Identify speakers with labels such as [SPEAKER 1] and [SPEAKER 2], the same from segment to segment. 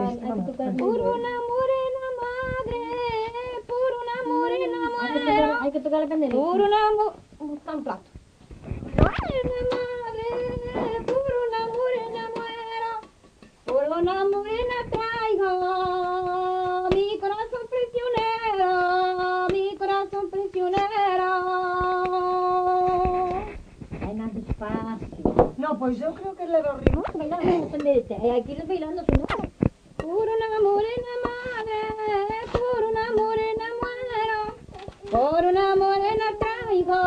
[SPEAKER 1] Por una morena madre, por una morena muero.
[SPEAKER 2] Hay que tocar la pendeja.
[SPEAKER 1] Por una busca un plato. Morena madre, por una morena muero. Por una morena traigo mi corazón prisionero, mi corazón prisionero.
[SPEAKER 2] Hay más despacio.
[SPEAKER 3] No, pues yo creo que le doy ritmo.
[SPEAKER 2] Bailando, pendeja. Aquí les bailando, si no.
[SPEAKER 1] Por una morena madre, por una morena muero, por una morena traigo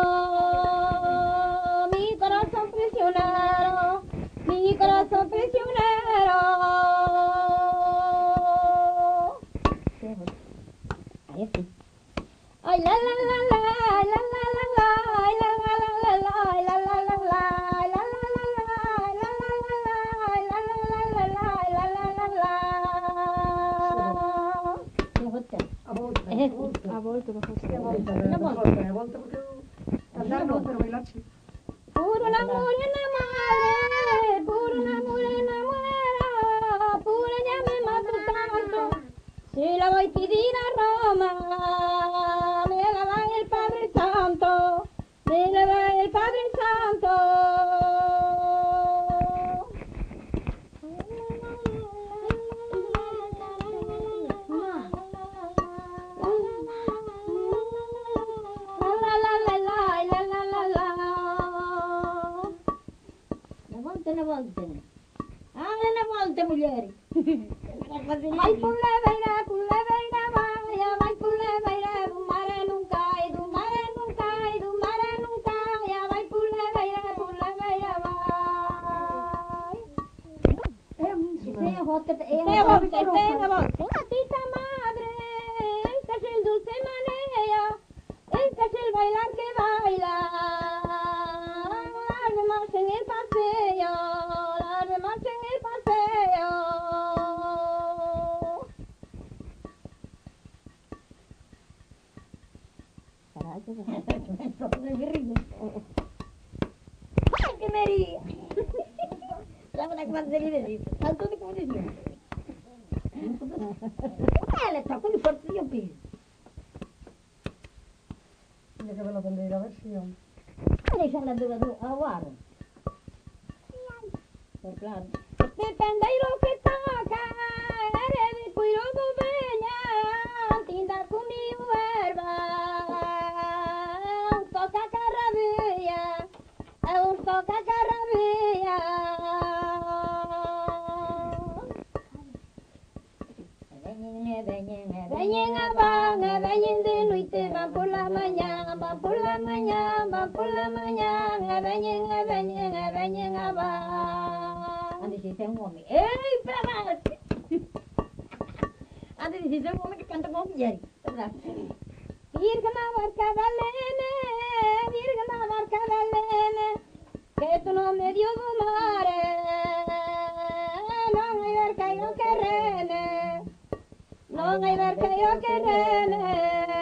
[SPEAKER 1] mi corazón prisionero, mi corazón prisionero.
[SPEAKER 2] Ahí sí.
[SPEAKER 1] Ay la la la la, ay la la la la, ay la la la la la, ay la la la la, ay la la la la, ay la la la la, ay la la la la, ay la la la la.
[SPEAKER 2] Che, hotte.
[SPEAKER 3] A volte.
[SPEAKER 1] A volte lo faccio.
[SPEAKER 3] A volte perché andare no, però bailarci.
[SPEAKER 1] Por una morena madre, por una morena muero, por ella me mato tanto. Si la voy a pedir a Roma, me la da el Padre Santo, me la da el Padre Santo. La la la la la la la la.
[SPEAKER 2] Una volta. Ah, una volta, mulher.
[SPEAKER 1] Vai pulle veira, vaya, vai pulle veira, do mare non cai, do mare non cai, do mare non cai, vai pulle veira, vai.
[SPEAKER 2] Sei a volta.
[SPEAKER 1] Te volte. Gatita madre, este es el dulce manea, este es el bailar que baila, las demás en el paseo, las demás en el paseo.
[SPEAKER 2] Ay, que María. La una que de dire. Salto di come dire. Le tocco di forza io più.
[SPEAKER 3] Tiene che ve lo tendrei la versione.
[SPEAKER 2] Lei c'ha la dove a guarda. Per plan.
[SPEAKER 1] Depende de lo que toca, eres mi cuiro tu peña, tinta con mi verba, un toca carrabilla, un toca carrabilla. Veñen a veñen de noite, van por la mañana, van por la mañana, van por la mañana, veñen a
[SPEAKER 2] Andi si sei un uomo. Ehi, brava! Andi si sei un uomo che canta come ieri.
[SPEAKER 1] Virgen abarca Dalene, Virgen abarca Dalene, que tu no me dio tu mare, no hay ver que yo que rene, no hay ver que yo que rene.